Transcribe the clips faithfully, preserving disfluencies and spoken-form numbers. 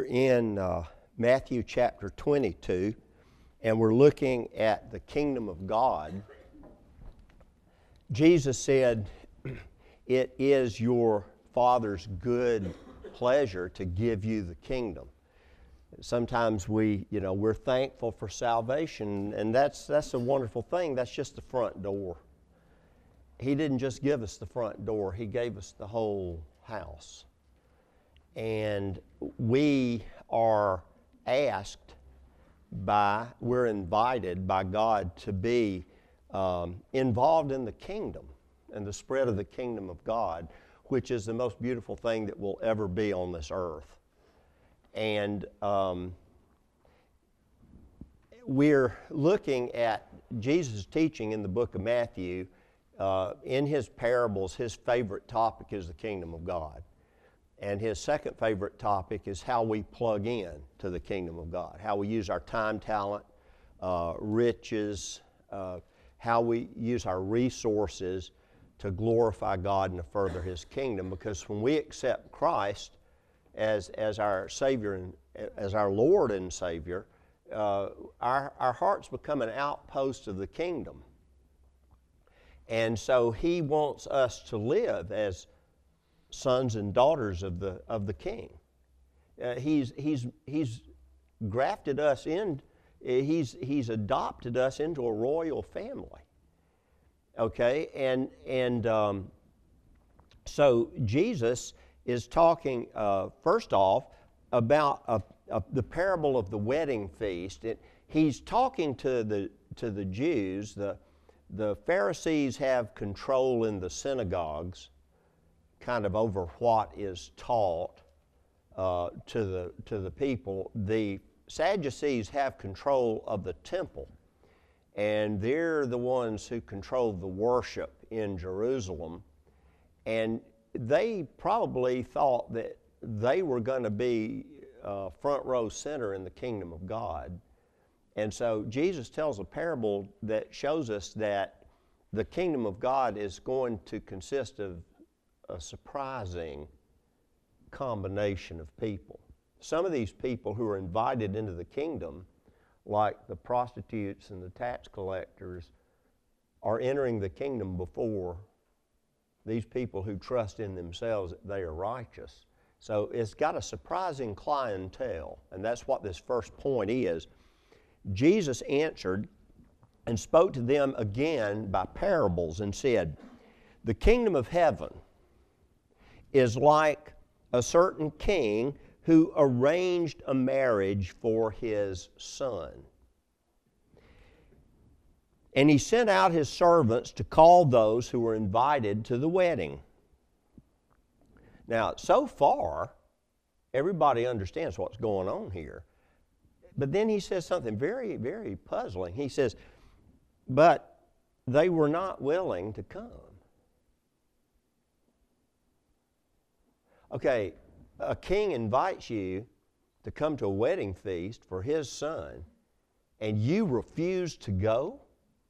in uh, Matthew chapter twenty-two, and we're looking at the kingdom of God. Jesus said, "It is your Father's good pleasure to give you the kingdom." Sometimes we, you know, we're thankful for salvation, and that's that's a wonderful thing. That's just the front door. He didn't just give us the front door, He gave us the whole house. And we are asked by, we're invited by God to be um, involved in the kingdom and the spread of the kingdom of God, which is the most beautiful thing that will ever be on this earth. And um, we're looking at Jesus' teaching in the book of Matthew. Uh, in his parables, his favorite topic is the kingdom of God. And his second favorite topic is how we plug in to the kingdom of God, how we use our time, talent, uh, riches, uh, how we use our resources to glorify God and to further His kingdom. Because when we accept Christ as, as our Savior and as our Lord and Savior, uh, our, our hearts become an outpost of the kingdom. And so He wants us to live as sons and daughters of the of the King. Uh, he's he's he's grafted us in. He's he's adopted us into a royal family. Okay, and and um, so Jesus is talking uh, first off about a, a, the parable of the wedding feast. It, he's talking to the to the Jews. The the Pharisees have control in the synagogues, kind of over what is taught uh, to the to the people. The Sadducees have control of the temple, and they're the ones who control the worship in Jerusalem. And they probably thought that they were going to be uh, front row center in the kingdom of God. And so Jesus tells a parable that shows us that the kingdom of God is going to consist of a surprising combination of people. Some of these people who are invited into the kingdom, like the prostitutes and the tax collectors, are entering the kingdom before these people who trust in themselves that they are righteous. So it's got a surprising clientele, and that's what this first point is. Jesus answered and spoke to them again by parables and said, "The kingdom of heaven is like a certain king who arranged a marriage for his son. And he sent out his servants to call those who were invited to the wedding." Now, so far, everybody understands what's going on here. But then he says something very, very puzzling. He says, "But they were not willing to come." Okay, a king invites you to come to a wedding feast for his son, and you refuse to go?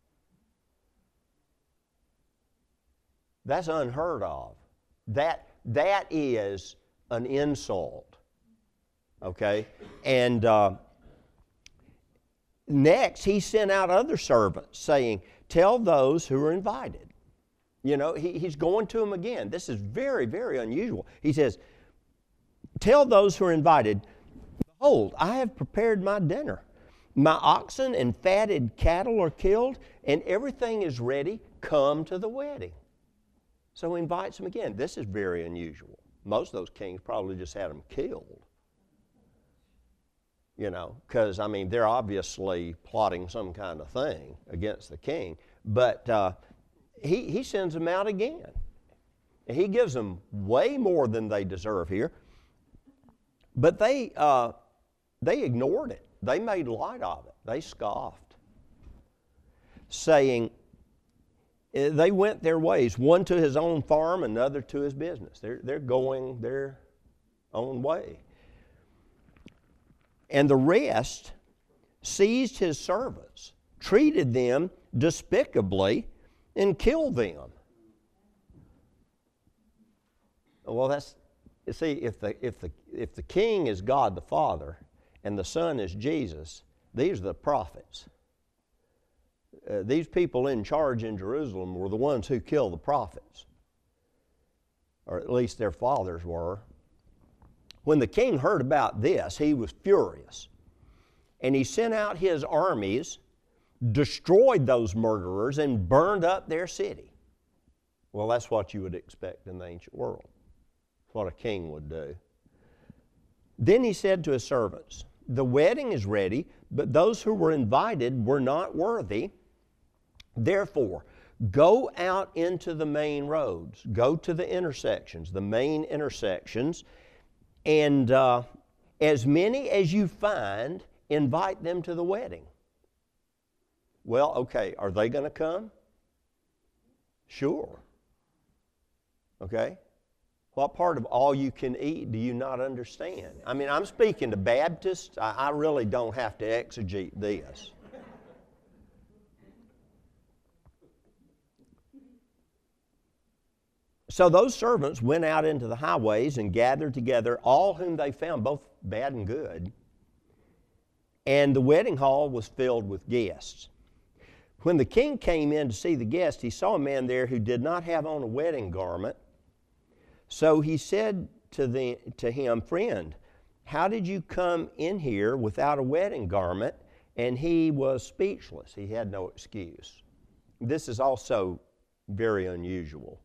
That's unheard of. That, that is an insult. Okay? And uh, next, he sent out other servants saying, "Tell those who are invited." You know, he, he's going to them again. This is very, very unusual. He says, "Tell those who are invited, behold, I have prepared my dinner. My oxen and fatted cattle are killed, and everything is ready. Come to the wedding." So he invites them again. This is very unusual. Most of those kings probably just had them killed. You know, because, I mean, they're obviously plotting some kind of thing against the king. But uh, he, he sends them out again. And he gives them way more than they deserve here. But they, uh, they ignored it. They made light of it. They scoffed, saying, they went their ways, one to his own farm, another to his business. They're, they're going their own way. And the rest seized his servants, treated them despicably, and killed them. Well, that's You see, if the, if, the, if the king is God the Father and the Son is Jesus, these are the prophets. Uh, these people in charge in Jerusalem were the ones who killed the prophets, or at least their fathers were. When the king heard about this, he was furious, and he sent out his armies, destroyed those murderers, and burned up their city. Well, that's what you would expect in the ancient world. That's what a king would do. Then he said to his servants, "The wedding is ready, but those who were invited were not worthy. Therefore, go out into the main roads, go to the intersections, the main intersections, and uh, as many as you find, invite them to the wedding." Well, okay, are they going to come? Sure. Okay? What part of all you can eat do you not understand? I mean, I'm speaking to Baptists. I, I really don't have to exegete this. So those servants went out into the highways and gathered together all whom they found, both bad and good. And the wedding hall was filled with guests. When the king came in to see the guests, he saw a man there who did not have on a wedding garment. So he said to, the, to him, "Friend, how did you come in here without a wedding garment?" And he was speechless. He had no excuse. This is also very unusual.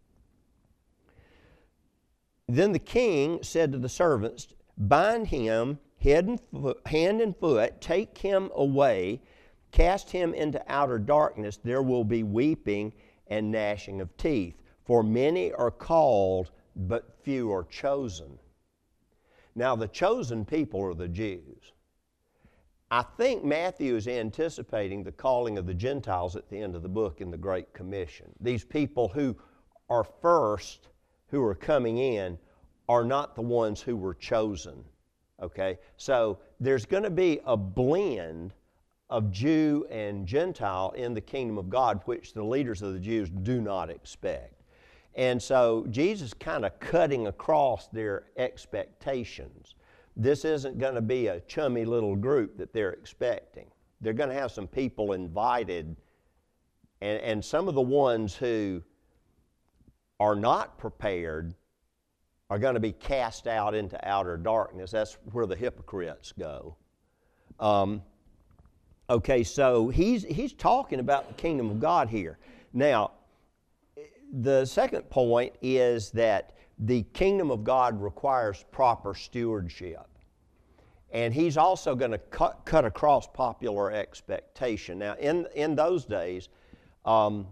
Then the king said to the servants, "Bind him head and foot, hand and foot, take him away, cast him into outer darkness. There will be weeping and gnashing of teeth. For many are called, but few are chosen." Now the chosen people are the Jews. I think Matthew is anticipating the calling of the Gentiles at the end of the book in the Great Commission. These people who are first, who are coming in, are not the ones who were chosen. Okay? So there's going to be a blend of Jew and Gentile in the kingdom of God, which the leaders of the Jews do not expect. And so Jesus kind of cutting across their expectations. This isn't going to be a chummy little group that they're expecting. They're going to have some people invited, and, and some of the ones who are not prepared are going to be cast out into outer darkness. That's where the hypocrites go. Um, okay, so he's, he's talking about the kingdom of God here. Now, the second point is that the kingdom of God requires proper stewardship. And he's also going to cut, cut across popular expectation. Now, in, in those days, um,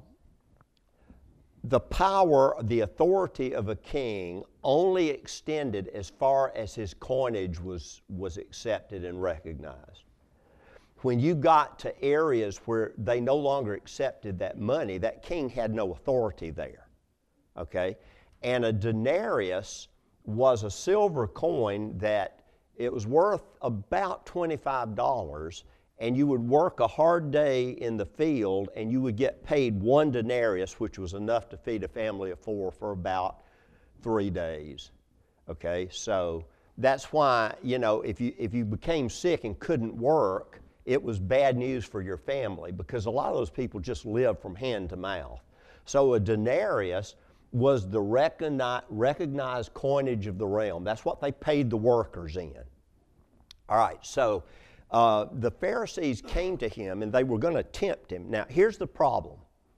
the power, the authority of a king only extended as far as his coinage was, was accepted and recognized. When you got to areas where they no longer accepted that money, that king had no authority there, okay? And a denarius was a silver coin that it was worth about twenty-five dollars, and you would work a hard day in the field and you would get paid one denarius, which was enough to feed a family of four for about three days, okay? So that's why, you know, if you, if you became sick and couldn't work, it was bad news for your family, because a lot of those people just lived from hand to mouth. So a denarius was the recogni- recognized coinage of the realm. That's what they paid the workers in. All right, so uh, the Pharisees came to him and they were going to tempt him. Now, here's the problem.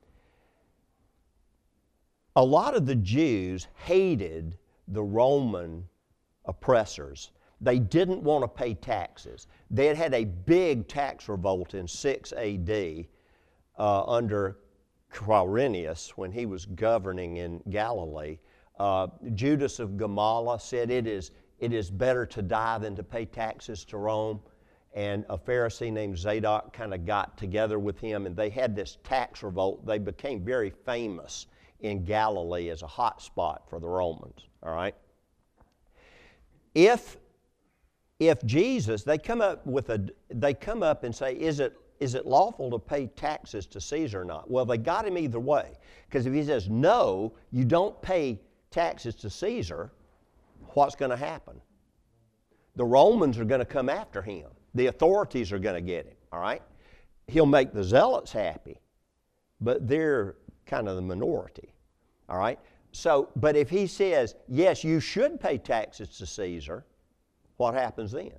A lot of the Jews hated the Roman oppressors. They didn't want to pay taxes. They had had a big tax revolt in six A D uh, under Quirinius when he was governing in Galilee. Uh, Judas of Gamala said it is, it is better to die than to pay taxes to Rome. And a Pharisee named Zadok kind of got together with him, and they had this tax revolt. They became very famous in Galilee as a hot spot for the Romans, all right? If If Jesus, they come up with a, they come up and say, is it, is it lawful to pay taxes to Caesar or not? Well, they got him either way. Because if he says, no, you don't pay taxes to Caesar, what's going to happen? The Romans are going to come after him. The authorities are going to get him, all right? He'll make the zealots happy, but they're kind of the minority, all right? So, but if he says, yes, you should pay taxes to Caesar, what happens then?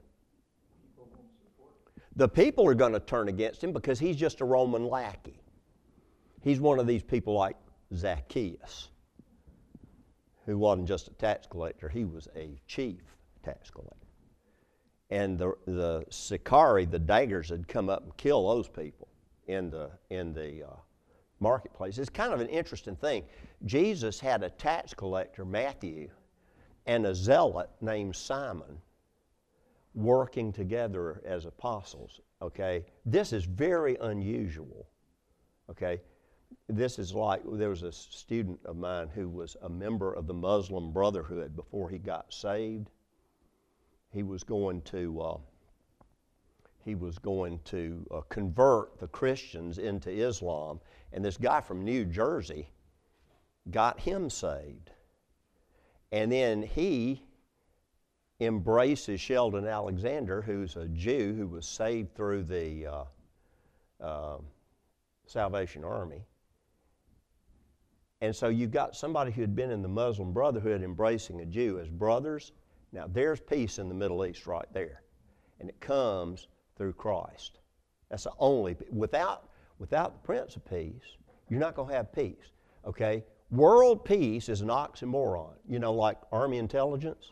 The people are going to turn against him because he's just a Roman lackey. He's one of these people like Zacchaeus, who wasn't just a tax collector, he was a chief tax collector. And the, the Sicarii, the daggers, had come up and kill those people in the, in the uh, marketplace. It's kind of an interesting thing. Jesus had a tax collector, Matthew, and a zealot named Simon working together as apostles, okay? This is very unusual, okay? This is like, there was a student of mine who was a member of the Muslim Brotherhood before he got saved. He was going to, uh, he was going to uh, convert the Christians into Islam, and this guy from New Jersey got him saved. And then he embraces Sheldon Alexander, who's a Jew who was saved through the uh, uh, Salvation Army. And so you've got somebody who had been in the Muslim Brotherhood embracing a Jew as brothers. Now there's peace in the Middle East right there. And it comes through Christ. That's the only, without, without the Prince of Peace, you're not going to have peace, okay? World peace is an oxymoron, you know, like Army intelligence.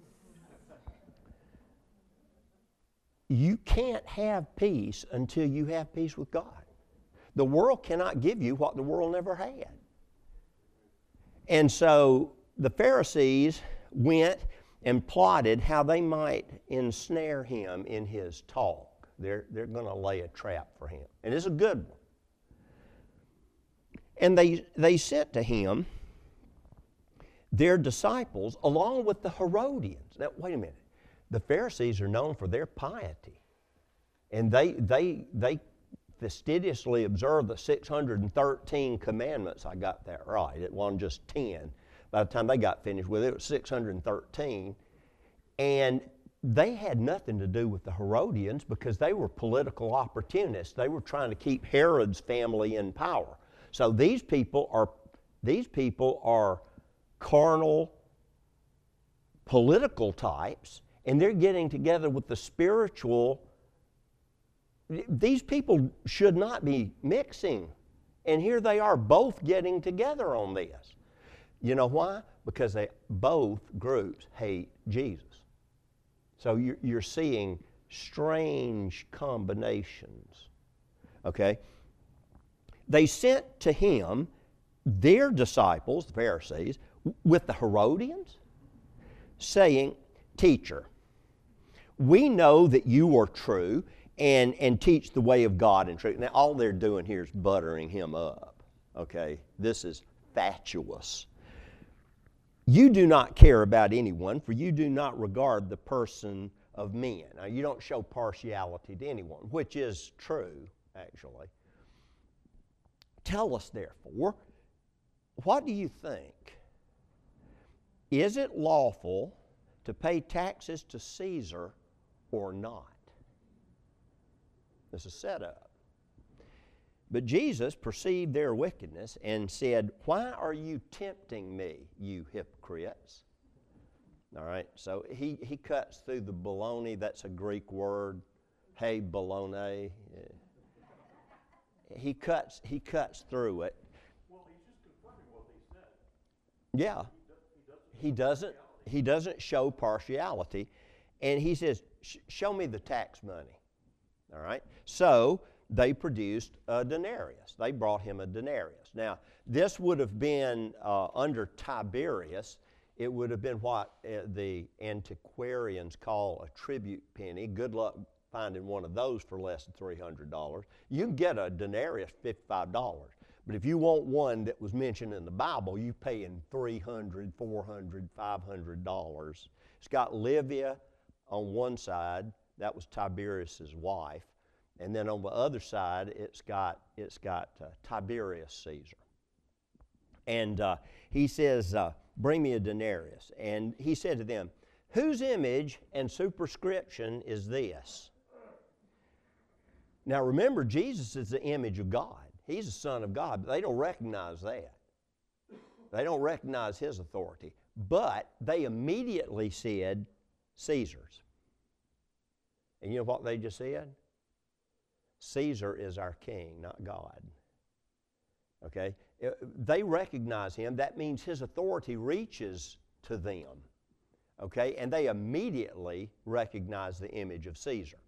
You can't have peace until you have peace with God. The world cannot give you what the world never had. And so the Pharisees went and plotted how they might ensnare him in his talk. They're, they're going to lay a trap for him. And it's a good one. And they, they sent to him their disciples along with the Herodians. Now, wait a minute. The Pharisees are known for their piety. And they, they, they fastidiously observed the six hundred thirteen commandments. I got that right. It wasn't just ten. By the time they got finished with it, it was six hundred thirteen. And they had nothing to do with the Herodians because they were political opportunists. They were trying to keep Herod's family in power. So these people are, these people are carnal, political types, and they're getting together with the spiritual. These people should not be mixing. And here they are both getting together on this. You know why? Because they, both groups hate Jesus. So you're, you're seeing strange combinations. Okay? They sent to him their disciples, the Pharisees, with the Herodians, saying, "Teacher, we know that you are true and, and teach the way of God in truth." Now, all they're doing here is buttering him up, okay? This is fatuous. "You do not care about anyone, for you do not regard the person of men." Now, you don't show partiality to anyone, which is true, actually. "Tell us, therefore, what do you think? Is it lawful to pay taxes to Caesar or not?" This is set up. But Jesus perceived their wickedness and said, "Why are you tempting me, you hypocrites?" All right, so he, he cuts through the baloney. That's a Greek word. Hey, baloney. He cuts, he cuts through it. Well, he's just confirming what they said. Yeah. He doesn't, he doesn't show partiality. And he says, "Show me the tax money." All right? So they produced a denarius. They brought him a denarius. Now, this would have been uh, under Tiberius. It would have been what uh, the antiquarians call a tribute penny. Good luck finding one of those for less than three hundred dollars. You can get a denarius for fifty-five dollars. But if you want one that was mentioned in the Bible, you pay in three hundred dollars, four hundred dollars, five hundred dollars. It's got Livia on one side. That was Tiberius's wife. And then on the other side, it's got, it's got uh, Tiberius Caesar. And uh, he says, uh, bring me a denarius. And he said to them, whose image and superscription is this? Now remember, Jesus is the image of God. He's the Son of God, but they don't recognize that. They don't recognize his authority. But they immediately said, Caesar's. And you know what they just said? Caesar is our king, not God. Okay? They recognize him. That means his authority reaches to them. Okay? And they immediately recognize the image of Caesar.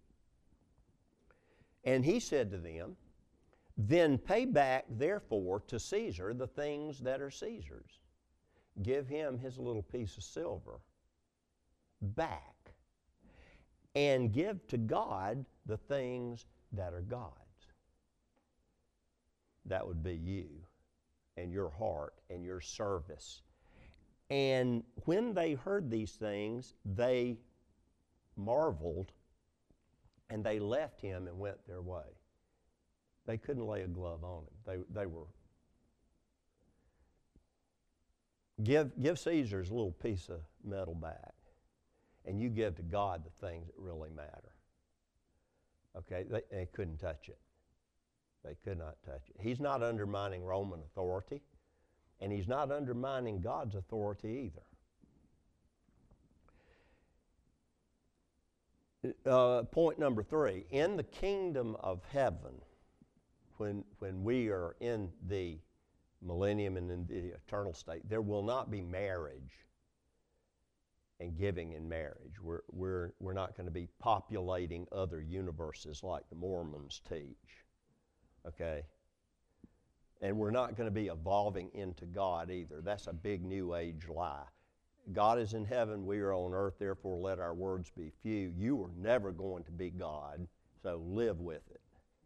And he said to them, then pay back, therefore, to Caesar the things that are Caesar's. Give him his little piece of silver back. And give to God the things that are God's. That would be you and your heart and your service. And when they heard these things, they marveled, and they left him and went their way. They couldn't lay a glove on him. They, they were, give, give Caesar's little piece of metal back, and you give to God the things that really matter. Okay, they, they couldn't touch it. They could not touch it. He's not undermining Roman authority, and he's not undermining God's authority either. Uh, point number three, in the kingdom of heaven, when, when we are in the millennium and in the eternal state, there will not be marriage and giving in marriage. We're, we're, we're not going to be populating other universes like the Mormons teach, okay? And we're not going to be evolving into God either. That's a big New Age lie. God is in heaven, we are on earth, therefore let our words be few. You are never going to be God, so live with it.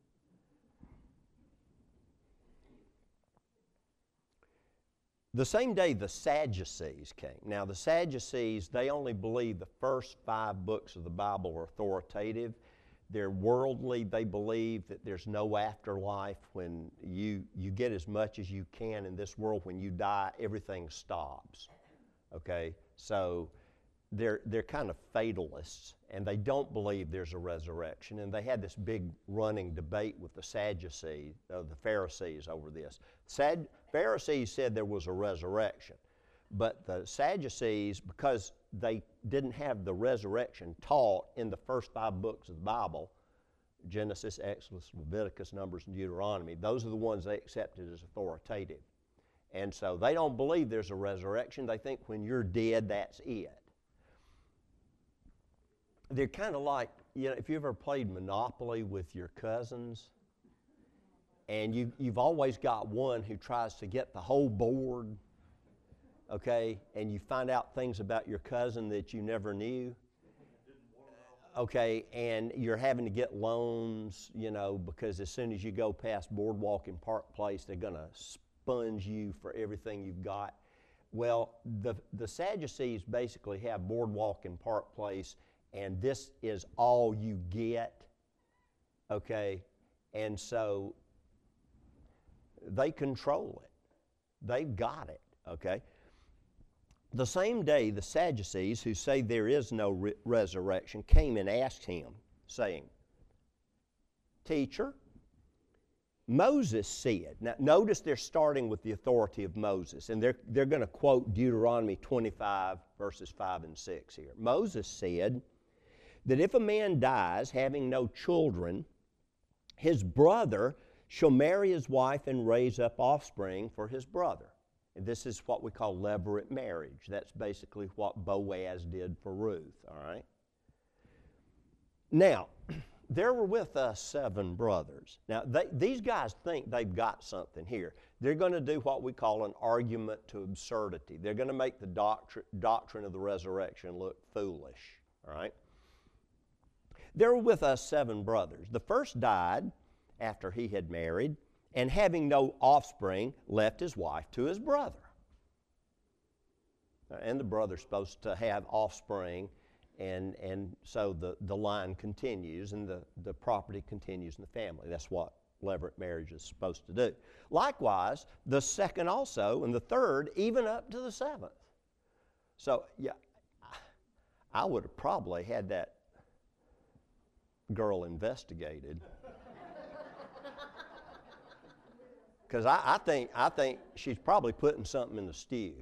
The same day the Sadducees came. Now the Sadducees, they only believe the first five books of the Bible are authoritative. They're worldly. They believe that there's no afterlife. When you, you get as much as you can in this world, when you die, everything stops. Okay? So they're, they're kind of fatalists, and they don't believe there's a resurrection. And they had this big running debate with the Sadducees, uh, the Pharisees over this. Sad, Pharisees said there was a resurrection, but the Sadducees, because they didn't have the resurrection taught in the first five books of the Bible, Genesis, Exodus, Leviticus, Numbers, and Deuteronomy, those are the ones they accepted as authoritative. And so they don't believe there's a resurrection. They think when you're dead, that's it. They're kind of like, you know, if you ever played Monopoly with your cousins, and you, you've always got one who tries to get the whole board, okay, and you find out things about your cousin that you never knew, okay, and you're having to get loans, you know, because as soon as you go past Boardwalk and Park Place, they're going to sponge you for everything you've got. Well, the, the Sadducees basically have Boardwalk and Park Place, and this is all you get, okay, and so they control it. They've got it, okay? The same day, the Sadducees, who say there is no re- resurrection, came and asked him, saying, Teacher, Moses said, now notice they're starting with the authority of Moses, and they're, they're going to quote Deuteronomy twenty-five, verses five and six here. Moses said that if a man dies having no children, his brother shall marry his wife and raise up offspring for his brother. And this is what we call levirate marriage. That's basically what Boaz did for Ruth, all right? Now, there were with us seven brothers. Now, they, these guys think they've got something here. They're going to do what we call an argument to absurdity. They're going to make the doctrine, doctrine of the resurrection look foolish, all right? There were with us seven brothers. The first died after he had married, and having no offspring, left his wife to his brother. And the brother's supposed to have offspring, and, and so the, the line continues, and the, the property continues in the family. That's what levirate marriage is supposed to do. Likewise, the second also, and the third, even up to the seventh. So, yeah, I would have probably had that girl investigated. Because I, I think I think she's probably putting something in the stew.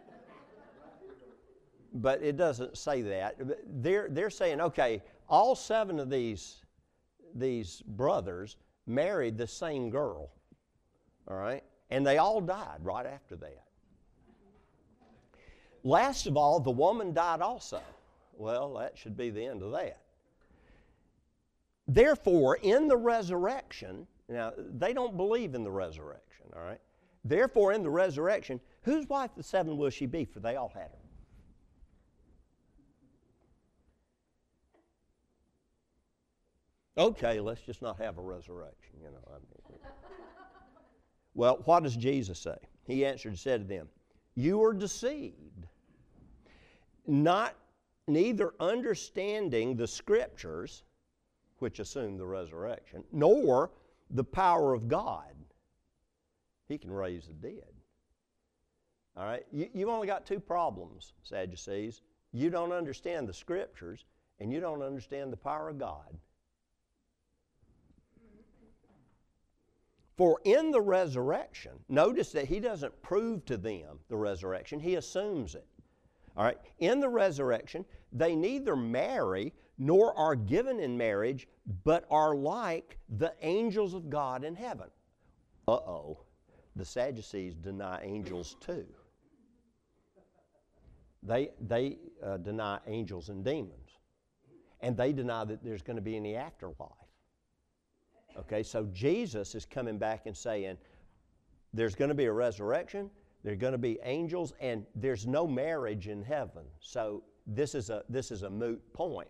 But it doesn't say that. They're, they're saying, okay, all seven of these, these brothers married the same girl, all right? And they all died right after that. Last of all, the woman died also. Well, that should be the end of that. Therefore, in the resurrection, now, they don't believe in the resurrection, all right? Therefore, in the resurrection, whose wife the seven will she be? For they all had her. Okay, let's just not have a resurrection, you know. I mean, well, what does Jesus say? He answered and said to them, you are deceived, not neither understanding the Scriptures, which assume the resurrection, nor the power of God. He can raise the dead. All right? You, you've only got two problems, Sadducees. You don't understand the Scriptures, and you don't understand the power of God. For in the resurrection, notice that he doesn't prove to them the resurrection, he assumes it. All right? In the resurrection, they neither marry nor are given in marriage, but are like the angels of God in heaven. Uh-oh. The Sadducees deny angels too. They, they uh, deny angels and demons. And they deny that there's going to be any afterlife. Okay, so Jesus is coming back and saying, there's going to be a resurrection, there's going to be angels, and there's no marriage in heaven. So this is a, this is a moot point.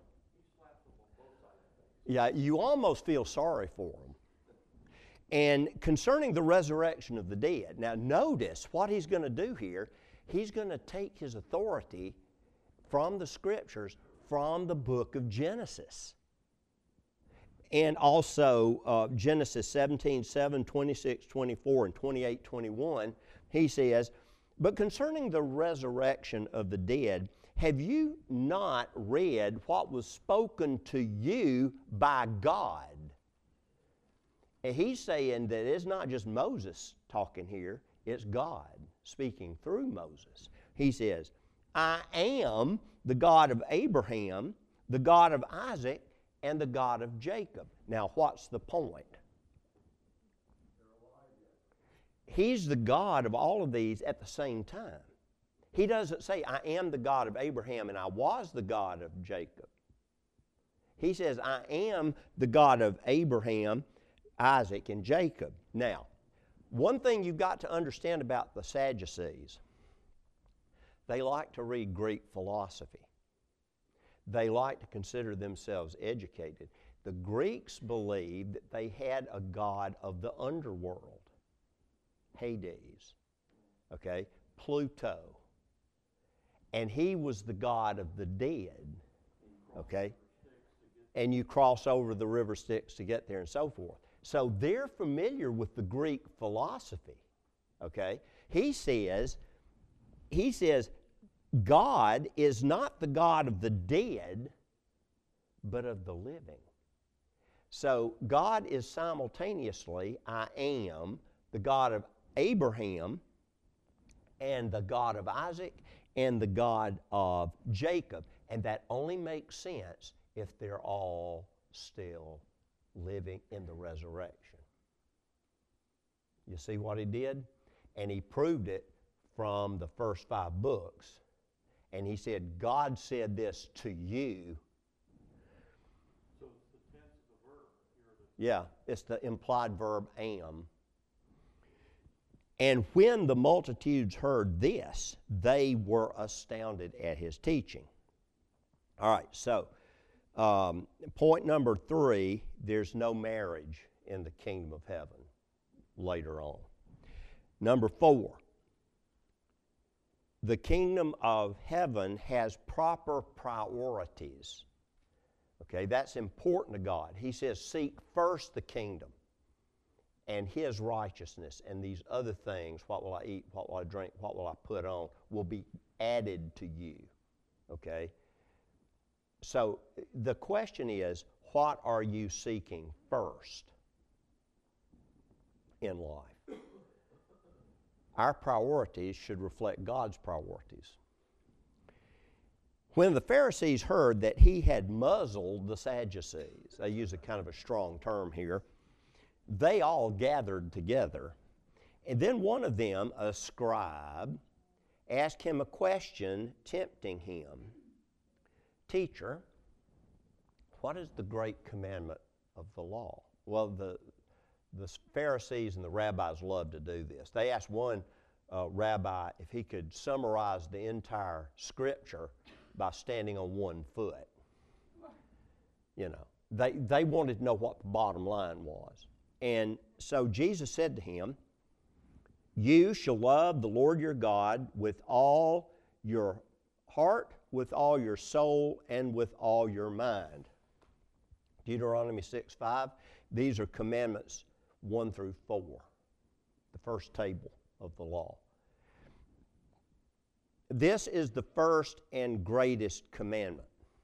Yeah, you almost feel sorry for them. And concerning the resurrection of the dead, now notice what he's going to do here. He's going to take his authority from the Scriptures, from the book of Genesis. And also uh, Genesis seventeen, seven, twenty-six, twenty-four, and twenty-eight, twenty-one, he says, but concerning the resurrection of the dead, have you not read what was spoken to you by God? And he's saying that it's not just Moses talking here, it's God speaking through Moses. He says, I am the God of Abraham, the God of Isaac, and the God of Jacob. Now, what's the point? He's the God of all of these at the same time. He doesn't say, I am the God of Abraham and I was the God of Jacob. He says, I am the God of Abraham, Isaac, and Jacob. Now, one thing you've got to understand about the Sadducees, they like to read Greek philosophy. They like to consider themselves educated. The Greeks believed that they had a god of the underworld, Hades, okay, Pluto. And he was the god of the dead, okay? And you cross over the river Styx to get there and so forth. So they're familiar with the Greek philosophy, okay? He says, he says, God is not the God of the dead, but of the living. So God is simultaneously, I am, the God of Abraham, and the God of Isaac, and the God of Jacob. And that only makes sense if they're all still living in the resurrection. You see what he did? And he proved it from the first five books. And he said, God said this to you. So it's the tense of the verb here. That yeah, it's the implied verb am. And when the multitudes heard this, they were astounded at his teaching. All right, so um, point number three, there's no marriage in the kingdom of heaven later on. Number four, the kingdom of heaven has proper priorities. Okay, that's important to God. He says, seek first the kingdom and his righteousness, and these other things, what will I eat, what will I drink, what will I put on, will be added to you. Okay? So the question is, what are you seeking first in life? Our priorities should reflect God's priorities. When the Pharisees heard that he had muzzled the Sadducees, they use a kind of a strong term here, they all gathered together. And then one of them, a scribe, asked him a question, tempting him. Teacher, what is the great commandment of the law? Well, the, the Pharisees and the rabbis loved to do this. They asked one uh, rabbi if he could summarize the entire Scripture by standing on one foot. You know, they, they wanted to know what the bottom line was. And so Jesus said to him, you shall love the Lord your God with all your heart, with all your soul, and with all your mind. Deuteronomy six five. These are commandments one through four, the first table of the law. This is the first and greatest commandment.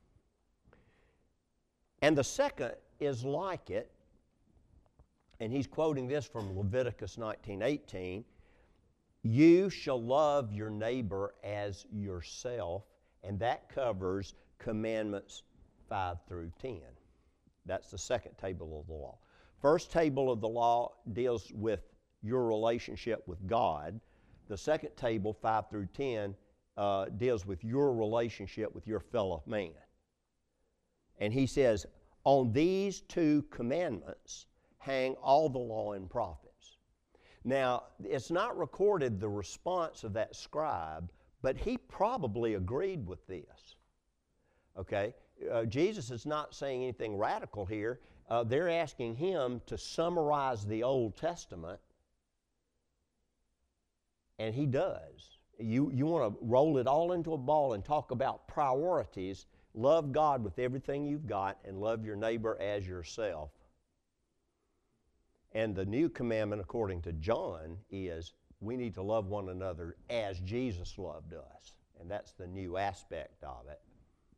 And the second is like it, and he's quoting this from Leviticus nineteen eighteen. You shall love your neighbor as yourself, and that covers commandments five through ten. That's the second table of the law. First table of the law deals with your relationship with God. The second table, five through ten, uh, deals with your relationship with your fellow man. And he says, on these two commandments hang all the law and prophets. Now, it's not recorded the response of that scribe, but he probably agreed with this. Okay? Uh, Jesus is not saying anything radical here. Uh, they're asking him to summarize the Old Testament, and he does. You, you want to roll it all into a ball and talk about priorities. Love God with everything you've got and love your neighbor as yourself. And the new commandment, according to John, is we need to love one another as Jesus loved us. And that's the new aspect of it.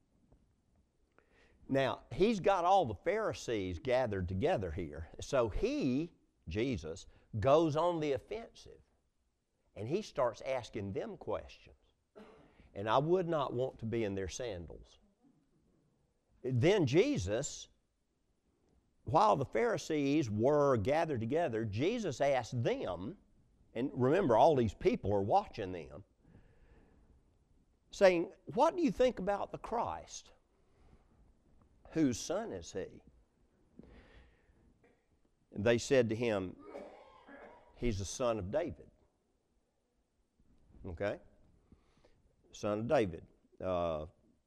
Now, he's got all the Pharisees gathered together here. So he, Jesus, goes on the offensive. And he starts asking them questions. And I would not want to be in their sandals. Then Jesus, while the Pharisees were gathered together, Jesus asked them, and remember all these people are watching them, saying, what do you think about the Christ? Whose son is he? And they said to him, he's the son of David. Okay? Son of David. Uh,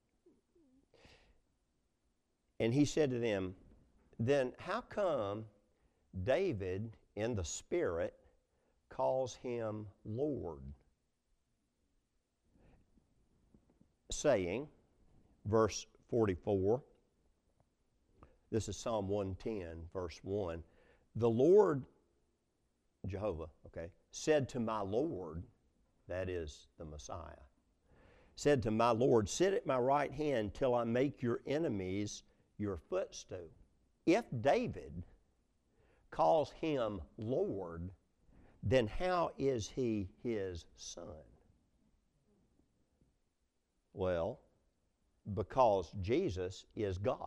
and he said to them, then how come David in the Spirit calls him Lord? Saying, verse forty-four, this is Psalm one ten, verse one, the Lord, Jehovah, okay, said to my Lord, that is the Messiah, said to my Lord, sit at my right hand till I make your enemies your footstool. If David calls him Lord, then how is he his son? Well, because Jesus is God.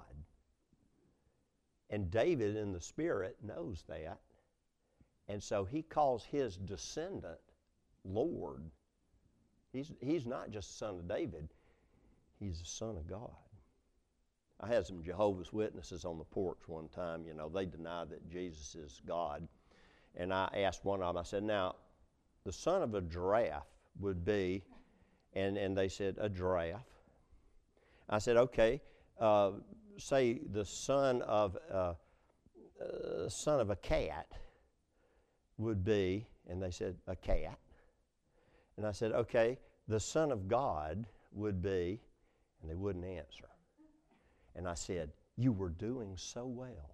And David in the Spirit knows that. And so he calls his descendant Lord. He's, he's not just the son of David, he's the son of God. I had some Jehovah's Witnesses on the porch one time. You know, they deny that Jesus is God. And I asked one of them, I said, now, the son of a giraffe would be, and, and they said, a giraffe. I said, okay, uh, say the son of, uh, uh, son of a cat would be, and they said, a cat. And I said, okay, the son of God would be, and they wouldn't answer. And I said, you were doing so well.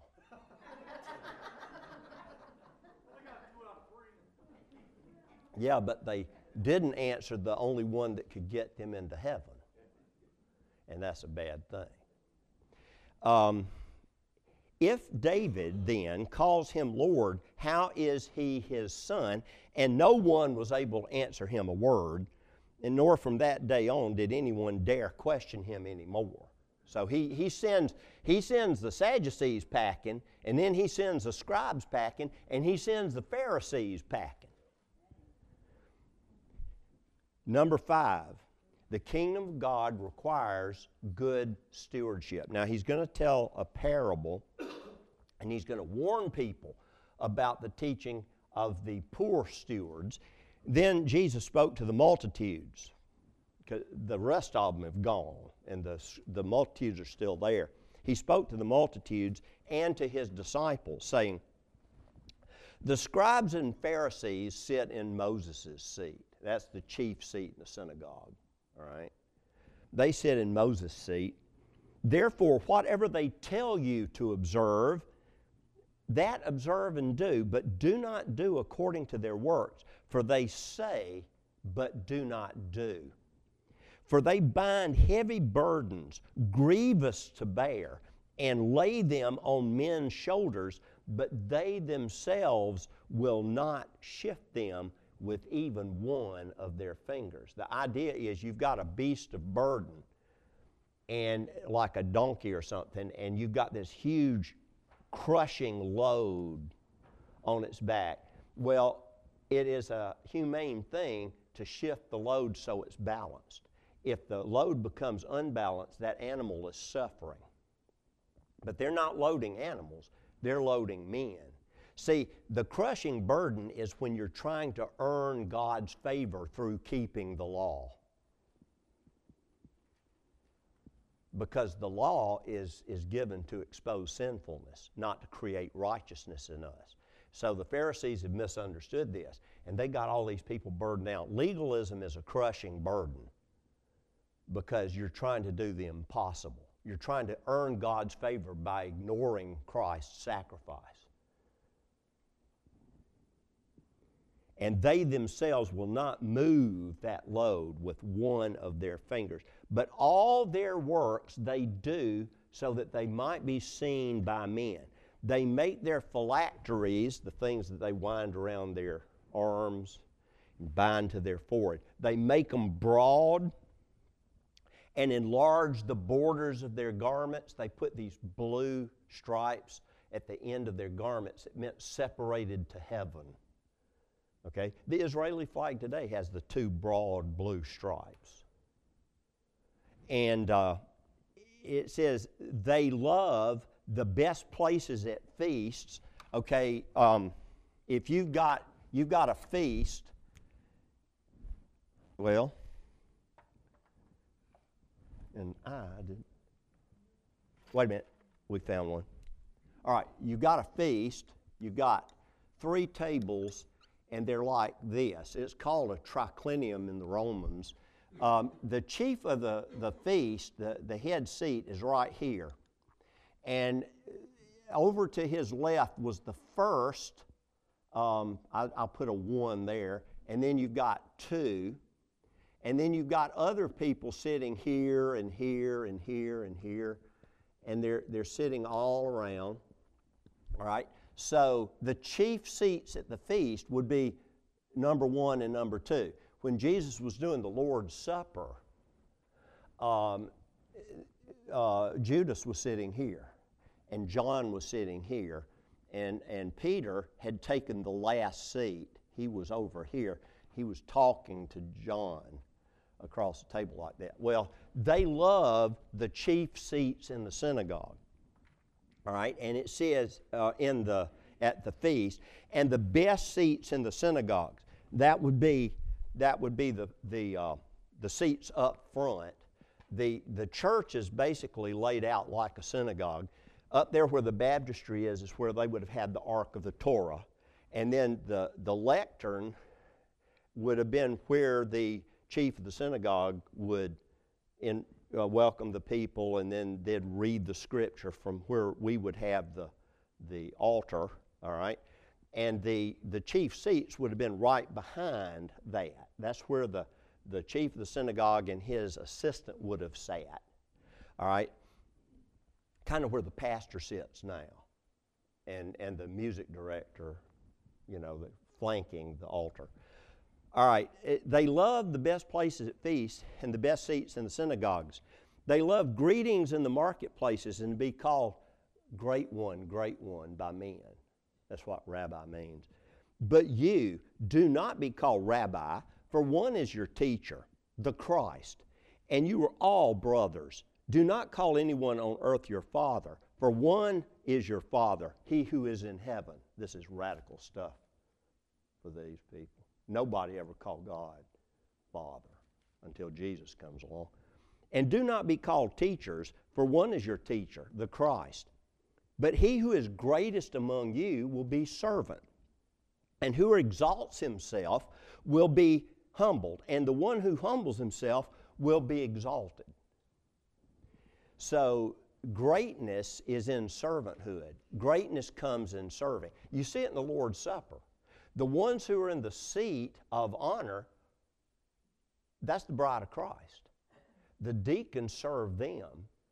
Yeah, but they didn't answer the only one that could get them into heaven. And that's a bad thing. Um, if David then calls him Lord, how is he his son? And no one was able to answer him a word, and nor from that day on did anyone dare question him anymore. So he, he, sends, he sends the Sadducees packing, and then he sends the scribes packing, and he sends the Pharisees packing. Number five, the kingdom of God requires good stewardship. Now he's going to tell a parable, and he's going to warn people about the teaching of the poor stewards. Then Jesus spoke to the multitudes. The rest of them have gone, and the, the multitudes are still there. He spoke to the multitudes and to his disciples, saying, the scribes and Pharisees sit in Moses' seat. That's the chief seat in the synagogue, all right? They sit in Moses' seat. Therefore, whatever they tell you to observe, that observe and do, but do not do according to their works, for they say, but do not do. For they bind heavy burdens, grievous to bear, and lay them on men's shoulders, but they themselves will not shift them with even one of their fingers. The idea is you've got a beast of burden, and like a donkey or something, and you've got this huge crushing load on its back. Well, it is a humane thing to shift the load so it's balanced. If the load becomes unbalanced, that animal is suffering. But they're not loading animals, they're loading men. See, the crushing burden is when you're trying to earn God's favor through keeping the law. Because the law is, is given to expose sinfulness, not to create righteousness in us. So the Pharisees have misunderstood this, and they got all these people burdened down. Legalism is a crushing burden because you're trying to do the impossible. You're trying to earn God's favor by ignoring Christ's sacrifice. And they themselves will not move that load with one of their fingers. But all their works they do so that they might be seen by men. They make their phylacteries, the things that they wind around their arms and bind to their forehead, they make them broad and enlarge the borders of their garments. They put these blue stripes at the end of their garments. It meant separated to heaven. Okay? The Israeli flag today has the two broad blue stripes. And uh, it says they love the best places at feasts. Okay, um, if you've got, you've got a feast, well, and I didn't, wait a minute, we found one. All right, you've got a feast, you've got three tables, and they're like this. It's called a triclinium in the Romans. Um, the chief of the, the feast, the, the head seat, is right here. And over to his left was the first, um, I, I'll put a one there, and then you've got two, and then you've got other people sitting here and here and here and here, and they're, they're sitting all around, all right? So the chief seats at the feast would be number one and number two. When Jesus was doing the Lord's Supper, um, uh, Judas was sitting here, and John was sitting here, and, and Peter had taken the last seat. He was over here. He was talking to John across the table like that. Well, they love the chief seats in the synagogue. All right, and it says uh, in the at the feast, and the best seats in the synagogues. That would be that would be the the uh, the seats up front. The the church is basically laid out like a synagogue. Up there where the baptistry is is where they would have had the Ark of the Torah, and then the the lectern would have been where the chief of the synagogue would in. Uh, welcome the people, and then they'd read the scripture from where we would have the the altar, all right? And the, the chief seats would have been right behind that. That's where the, the chief of the synagogue and his assistant would have sat. All right? Kind of where the pastor sits now. And, and the music director, you know, the, flanking the altar. All right, it, they loved the best places at feasts and the best seats in the synagogues. They loved greetings in the marketplaces and to be called great one, great one by men. That's what rabbi means. But you do not be called rabbi, for one is your teacher, the Christ, and you are all brothers. Do not call anyone on earth your father, for one is your Father, he who is in heaven. This is radical stuff for these people. Nobody ever called God Father until Jesus comes along. And do not be called teachers, for one is your teacher, the Christ. But he who is greatest among you will be servant. And whoever exalts himself will be humbled, and the one who humbles himself will be exalted. So, greatness is in servanthood. Greatness comes in serving. You see it in the Lord's Supper. The ones who are in the seat of honor, that's the bride of Christ. The deacons serve them,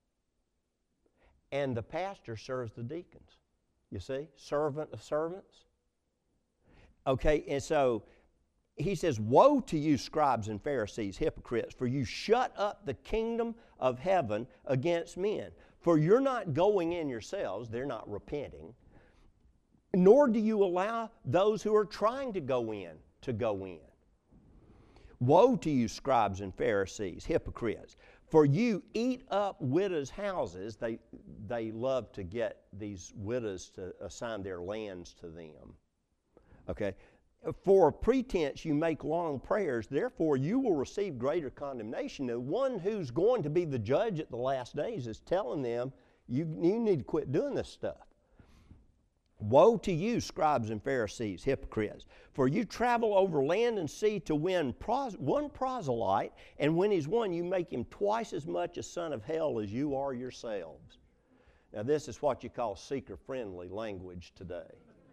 and the pastor serves the deacons. You see? Servant of servants. Okay, and so he says, woe to you, scribes and Pharisees, hypocrites, for you shut up the kingdom of heaven against men. For you're not going in yourselves, they're not repenting, nor do you allow those who are trying to go in to go in. Woe to you, scribes and Pharisees, hypocrites, for you eat up widows' houses. They, they love to get these widows to assign their lands to them. Okay? For pretense you make long prayers, therefore you will receive greater condemnation. The one who's going to be the judge at the last days is telling them, you, you need to quit doing this stuff. Woe to you, scribes and Pharisees, hypocrites, for you travel over land and sea to win pros- one proselyte, and when he's won, you make him twice as much a son of hell as you are yourselves. Now this is what you call seeker-friendly language today.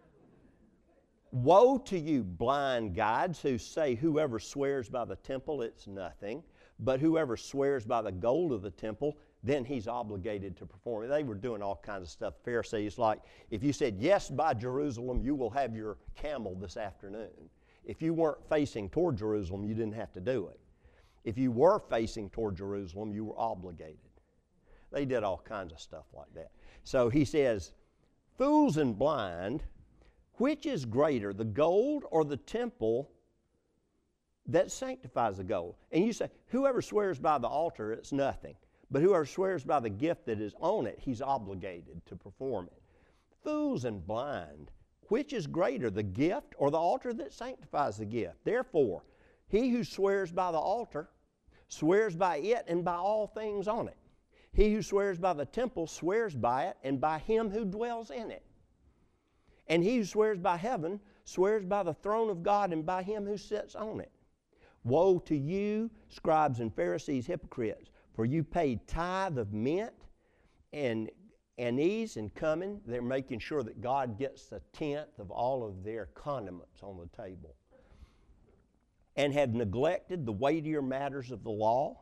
Woe to you, blind guides, who say whoever swears by the temple, it's nothing, but whoever swears by the gold of the temple, then he's obligated to perform it. They were doing all kinds of stuff. Pharisees, like, if you said, yes, by Jerusalem, you will have your camel this afternoon. If you weren't facing toward Jerusalem, you didn't have to do it. If you were facing toward Jerusalem, you were obligated. They did all kinds of stuff like that. So he says, fools and blind, which is greater, the gold or the temple that sanctifies the gold? And you say, whoever swears by the altar, it's nothing. But whoever swears by the gift that is on it, he's obligated to perform it. Fools and blind, which is greater, the gift or the altar that sanctifies the gift? Therefore, he who swears by the altar swears by it and by all things on it. He who swears by the temple swears by it and by him who dwells in it. And he who swears by heaven swears by the throne of God and by him who sits on it. Woe to you, scribes and Pharisees, hypocrites, for you pay tithe of mint and anise and cumin. They're making sure that God gets a tenth of all of their condiments on the table. And have neglected the weightier matters of the law,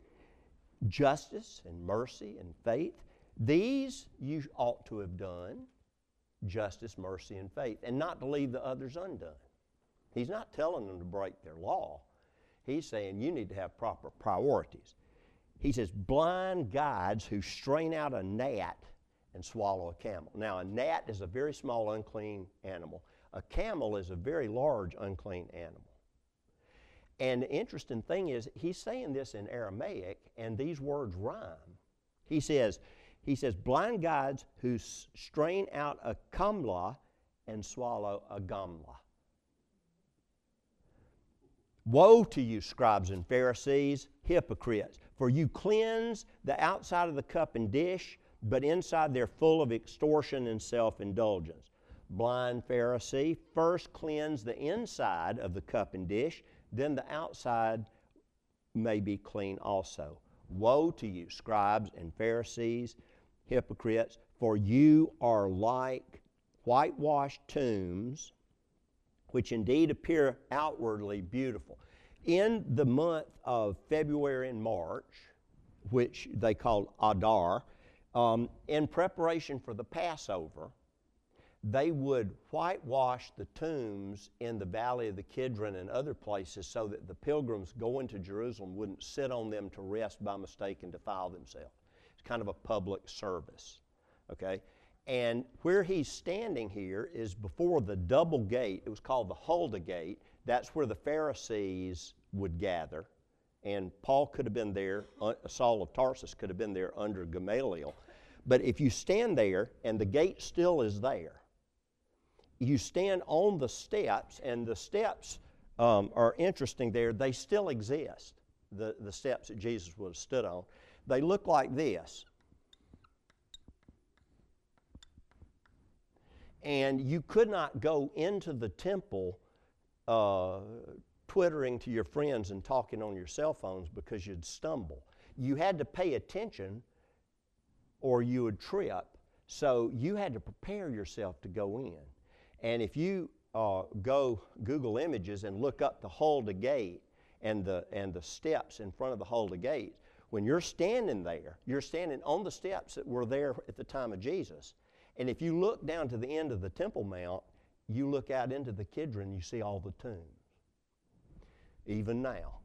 justice and mercy and faith. These you ought to have done, justice, mercy, and faith, and not to leave the others undone. He's not telling them to break their law. He's saying you need to have proper priorities. He says, blind guides who strain out a gnat and swallow a camel. Now, a gnat is a very small, unclean animal. A camel is a very large, unclean animal. And the interesting thing is, he's saying this in Aramaic, and these words rhyme. He says, he says, blind guides who strain out a kamla and swallow a gamla. Woe to you, scribes and Pharisees, hypocrites, for you cleanse the outside of the cup and dish, but inside they're full of extortion and self-indulgence. Blind Pharisee, first cleanse the inside of the cup and dish, then the outside may be clean also. Woe to you, scribes and Pharisees, hypocrites, for you are like whitewashed tombs, which indeed appear outwardly beautiful. In the month of February and March, which they called Adar, um, in preparation for the Passover, they would whitewash the tombs in the valley of the Kidron and other places so that the pilgrims going to Jerusalem wouldn't sit on them to rest by mistake and defile themselves. It's kind of a public service, okay? And where he's standing here is before the double gate. It was called the Huldah Gate. That's where the Pharisees would gather. And Paul could have been there, uh, Saul of Tarsus could have been there under Gamaliel. But if you stand there and the gate still is there, you stand on the steps, and the steps um, are interesting there. They still exist, the, the steps that Jesus would have stood on. They look like this. And you could not go into the temple uh, twittering to your friends and talking on your cell phones because you'd stumble. You had to pay attention or you would trip, so you had to prepare yourself to go in. And if you uh, go Google Images and look up the Huldah Gate and the, and the steps in front of the Huldah Gate, when you're standing there, you're standing on the steps that were there at the time of Jesus. And if you look down to the end of the Temple Mount, you look out into the Kidron, you see all the tombs, even now.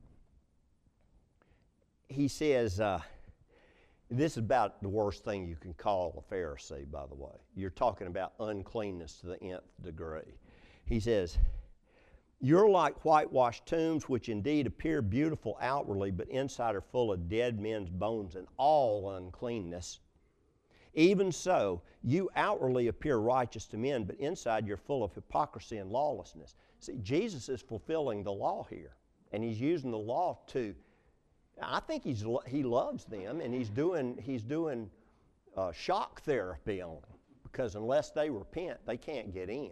He says, uh, this is about the worst thing you can call a Pharisee, by the way. You're talking about uncleanness to the nth degree. He says, you're like whitewashed tombs, which indeed appear beautiful outwardly, but inside are full of dead men's bones and all uncleanness. Even so, you outwardly appear righteous to men, but inside you're full of hypocrisy and lawlessness. See, Jesus is fulfilling the law here, and he's using the law to, I think he's, he loves them, and he's doing, he's doing uh, shock therapy on them, because unless they repent, they can't get in.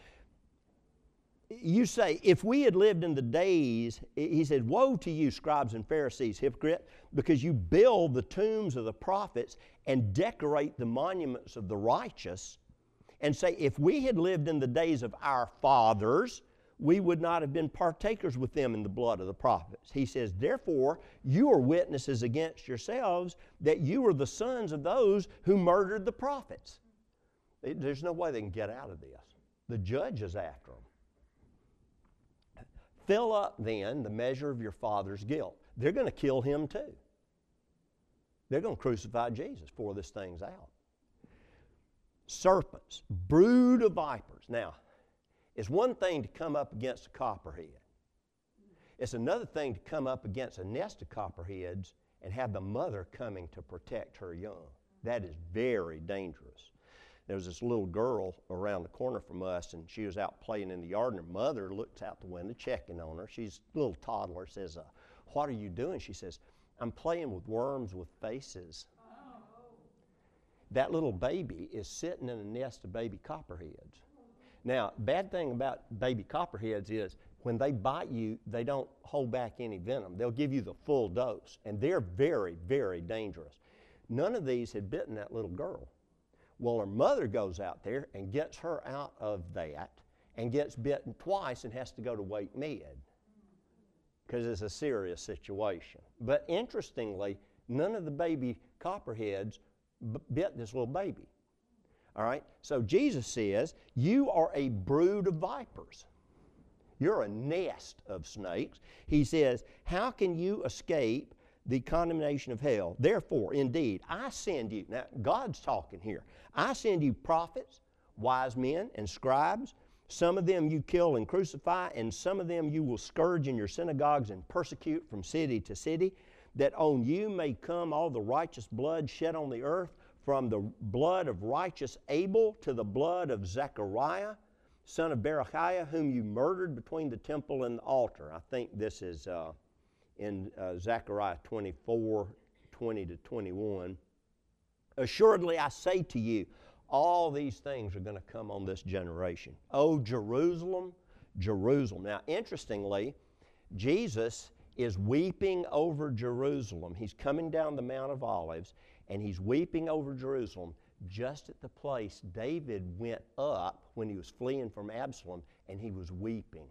You say, if we had lived in the days, he said, woe to you, scribes and Pharisees, hypocrite, because you build the tombs of the prophets and decorate the monuments of the righteous, and say, if we had lived in the days of our fathers, we would not have been partakers with them in the blood of the prophets. He says, therefore, you are witnesses against yourselves that you are the sons of those who murdered the prophets. There's no way they can get out of this. The judge is after them. Fill up then the measure of your father's guilt. They're going to kill him too. They're going to crucify Jesus before this thing's out. Serpents, brood of vipers. Now, it's one thing to come up against a copperhead. It's another thing to come up against a nest of copperheads and have the mother coming to protect her young. That is very dangerous. There was this little girl around the corner from us, and she was out playing in the yard, and her mother looks out the window checking on her. She's a little toddler, says, uh, what are you doing? She says, I'm playing with worms with faces. Oh. That little baby is sitting in a nest of baby copperheads. Now, bad thing about baby copperheads is when they bite you, they don't hold back any venom. They'll give you the full dose, and they're very, very dangerous. None of these had bitten that little girl. Well, her mother goes out there and gets her out of that and gets bitten twice and has to go to Wake Med because it's a serious situation. But interestingly, none of the baby copperheads b- bit this little baby. All right? So Jesus says, you are a brood of vipers. You're a nest of snakes. He says, how can you escape the condemnation of hell? Therefore, indeed, I send you, now God's talking here, I send you prophets, wise men, and scribes. Some of them you kill and crucify, and some of them you will scourge in your synagogues and persecute from city to city, that on you may come all the righteous blood shed on the earth, from the blood of righteous Abel to the blood of Zechariah, son of Berechiah, whom you murdered between the temple and the altar. I think this is uh, in uh, Zechariah twenty-four, twenty to twenty-one. Assuredly, I say to you, all these things are going to come on this generation. Oh, Jerusalem, Jerusalem. Now, interestingly, Jesus is weeping over Jerusalem. He's coming down the Mount of Olives, and he's weeping over Jerusalem just at the place David went up when he was fleeing from Absalom, and he was weeping.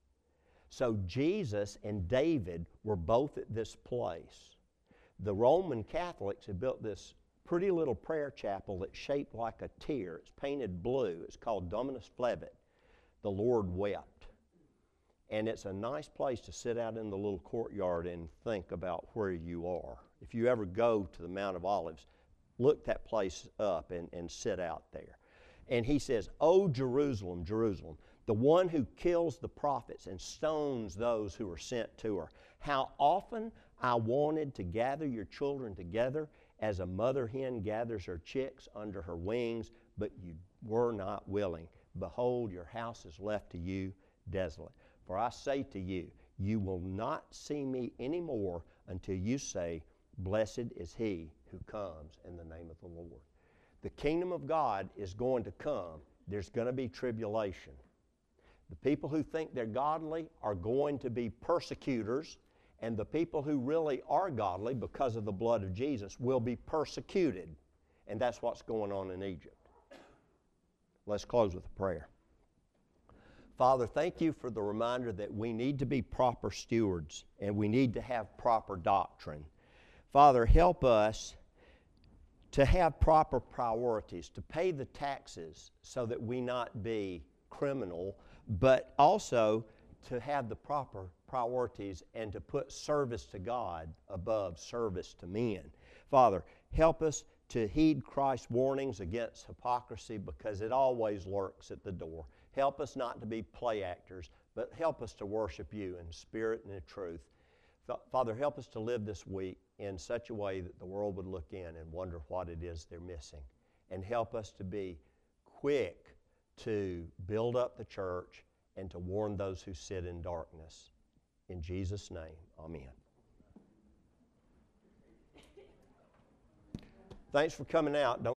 So Jesus and David were both at this place. The Roman Catholics had built this pretty little prayer chapel that's shaped like a tear. It's painted blue. It's called Dominus Flevit. The Lord wept. And it's a nice place to sit out in the little courtyard and think about where you are. If you ever go to the Mount of Olives, look that place up and, and sit out there. And he says, "O Jerusalem, Jerusalem, the one who kills the prophets and stones those who are sent to her. How often I wanted to gather your children together as a mother hen gathers her chicks under her wings, but you were not willing. Behold, your house is left to you desolate. For I say to you, you will not see me anymore until you say, blessed is he who comes in the name of the Lord." The kingdom of God is going to come. There's going to be tribulation. The people who think they're godly are going to be persecutors, and the people who really are godly because of the blood of Jesus will be persecuted. And that's what's going on in Egypt. Let's close with a prayer. Father, thank you for the reminder that we need to be proper stewards and we need to have proper doctrine. Father, help us to have proper priorities, to pay the taxes so that we not be criminal, but also to have the proper priorities and to put service to God above service to men. Father, help us to heed Christ's warnings against hypocrisy because it always lurks at the door. Help us not to be play actors, but help us to worship you in spirit and in truth. Father, help us to live this week in such a way that the world would look in and wonder what it is they're missing. And help us to be quick to build up the church and to warn those who sit in darkness. In Jesus' name, amen. Thanks for coming out. Don't